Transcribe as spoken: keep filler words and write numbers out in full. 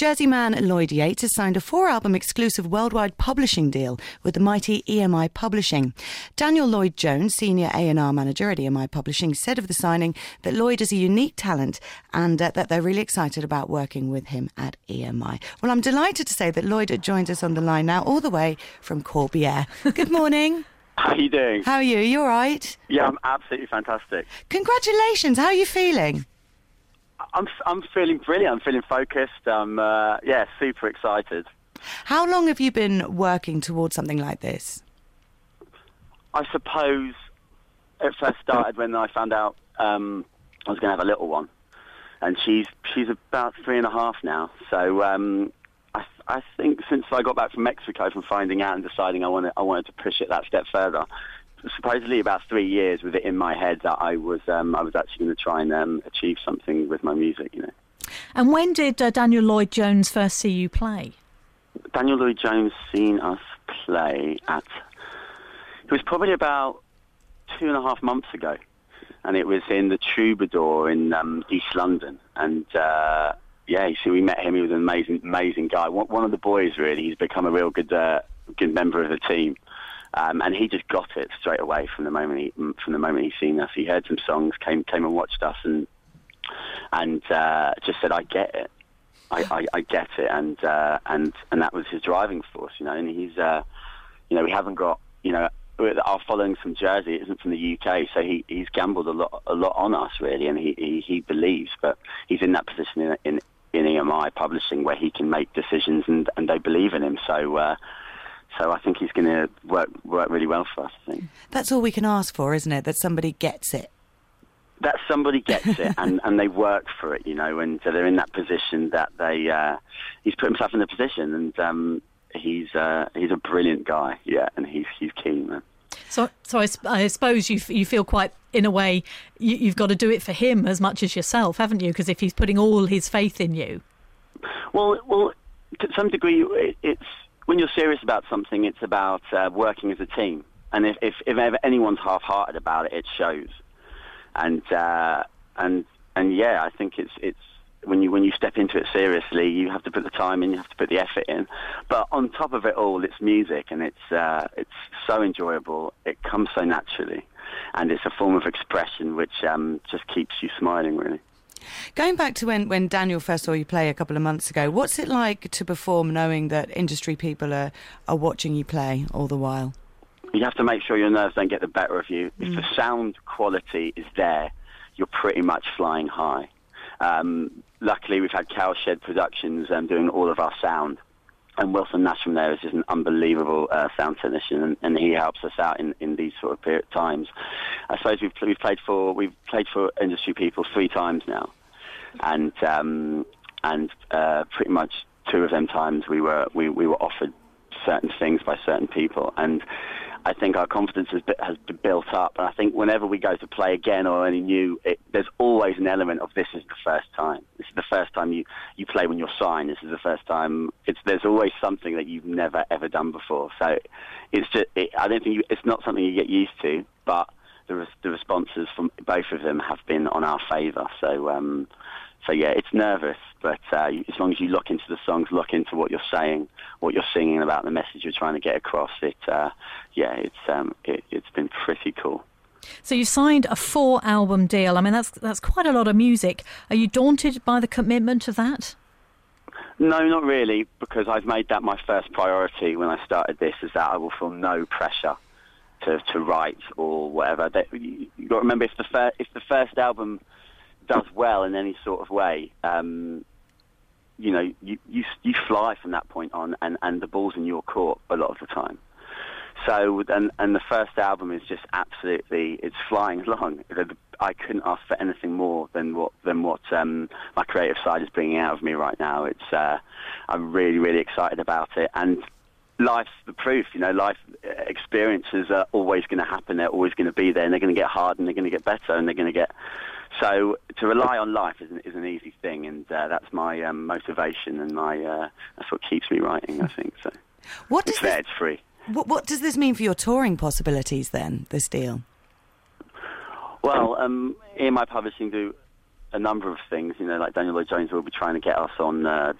Jersey man Lloyd Yates has signed a four-album exclusive worldwide publishing deal with the mighty E M I Publishing. Daniel Lloyd-Jones, Senior A and R Manager at E M I Publishing, said of the signing that Lloyd is a unique talent and uh, that they're really excited about working with him at E M I. Well, I'm delighted to say that Lloyd joins us on the line now, all the way from Corbière. Good morning. How are you doing? How are you? Are you all right? Yeah, I'm absolutely fantastic. Congratulations. How are you feeling? I'm I'm feeling brilliant. I'm feeling focused. I'm uh, yeah, super excited. How long have you been working towards something like this? I suppose it first started when I found out um, I was going to have a little one, and she's she's about three and a half now. So um, I I think since I got back from Mexico, from finding out and deciding I wanted I wanted to push it that step further. Supposedly about three years with it in my head that I was um, I was actually going to try and um, achieve something with my music, you know. And when did uh, Daniel Lloyd-Jones first see you play? Daniel Lloyd-Jones seen us play at... It was probably about two and a half months ago, and it was in the Troubadour in um, East London. And uh, yeah, you see, we met him. He was an amazing, amazing guy. One of the boys, really. He's become a real good, uh, good member of the team. Um, and he just got it straight away from the moment he from the moment he seen us. He heard some songs, came came and watched us, and and uh, just said, "I get it, I, I, I get it," and uh, and and that was his driving force, you know. And he's, uh, you know, we haven't got, you know, our following from Jersey isn't from the U K, so he he's gambled a lot a lot on us, really, and he he, he believes, but he's in that position in in, in E M I Publishing where he can make decisions, and and they believe in him, so. Uh, So I think he's going to work work really well for us, I think. That's all we can ask for, isn't it? That somebody gets it. That somebody gets it, and, and they work for it, you know, and so they're in that position that they... Uh, he's put himself in the position, and um, he's uh, he's a brilliant guy, yeah, and he's he's keen, man. So, so I, I suppose you you feel quite, in a way, you, you've got to do it for him as much as yourself, haven't you? Because if he's putting all his faith in you... Well, well, to some degree, it, it's... When you're serious about something, it's about uh, working as a team. And if, if, if ever anyone's half-hearted about it, it shows. And uh, and and yeah, I think it's it's when you when you step into it seriously, you have to put the time in, you have to put the effort in. But on top of it all, it's music, and it's uh, it's so enjoyable. It comes so naturally, and it's a form of expression which um, just keeps you smiling, really. Going back to when, when Daniel first saw you play a couple of months ago, what's it like to perform knowing that industry people are, are watching you play all the while? You have to make sure your nerves don't get the better of you. Mm. If the sound quality is there, you're pretty much flying high. Um, luckily, we've had Cowshed Productions um, doing all of our sound. And Wilson Nash from there is just an unbelievable uh, sound technician, and, and he helps us out in, in these sort of period times. I suppose we've we've played for we've played for industry people three times now, and um, and uh, pretty much two of them times we were we, we were offered certain things by certain people, and I think our confidence has, has been built up. And I think whenever we go to play again or any new, it, there's always an element of this is the first time. This is the first time you, you play when you're signed. This is the first time. It's there's always something that you've never ever done before. So it's just it, I don't think you, it's not something you get used to, but the res, the responses from both of them have been on our favour. So um, so yeah, it's nervous, but uh, as long as you look into the songs, look into what you're saying, what you're singing about, the message you're trying to get across, it uh, yeah, it's um, it, it's been pretty cool. So you signed a four-album deal. I mean, that's that's quite a lot of music. Are you daunted by the commitment of that? No, not really, because I've made that my first priority when I started this, is that I will feel no pressure to, to write or whatever. You've got to remember, if the, fir- if the first album does well in any sort of way, um, you know, you, you you fly from that point on, and, and the ball's in your court a lot of the time. So, and, and the first album is just absolutely, it's flying along. I couldn't ask for anything more than what than what um, my creative side is bringing out of me right now. It's uh, I'm really, really excited about it. And life's the proof, you know, life experiences are always going to happen. They're always going to be there, and they're going to get hard, and they're going to get better, and they're going to get... So to rely on life is an, is an easy thing, and uh, that's my um, motivation, and my uh, that's what keeps me writing, I think. So what does it's there, this, it's free. What, what does this mean for your touring possibilities then, this deal? Well, um, E M I Publishing do a number of things, you know, like Daniel Lloyd-Jones will be trying to get us on uh,